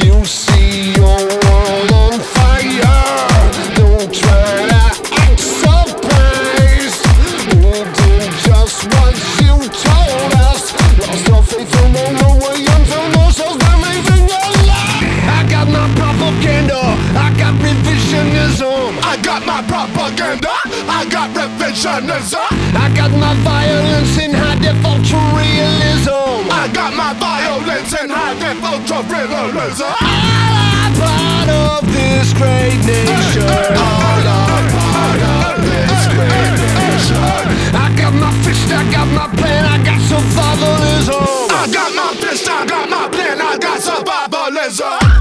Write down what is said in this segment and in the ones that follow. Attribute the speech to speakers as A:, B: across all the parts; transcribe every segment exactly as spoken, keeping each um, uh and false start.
A: you see your world on fire. Don't try to act surprised. We did just what you told us. Lost our faith and won't know where you're from. Ourselves by living your life. I got my propaganda, I got revisionism.
B: I got my propaganda, I got revisionism.
A: I got my violence in high def ultra realism.
B: I got my violence and high def ultra realism.
A: All are part of this great nation. All are part of this great nation. I got my fist, I got my plan, I got survivalism.
B: I got my fist, I got my plan, I got survivalism.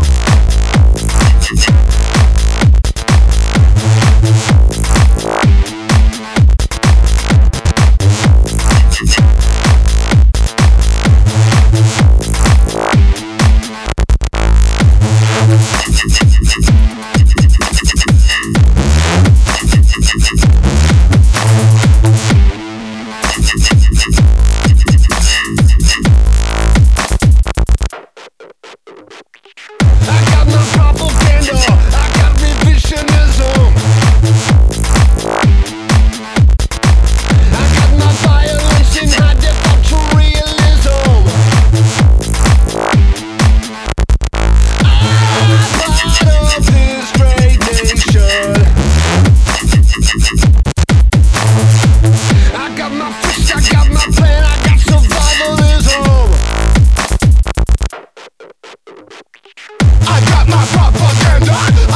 B: I got my propaganda,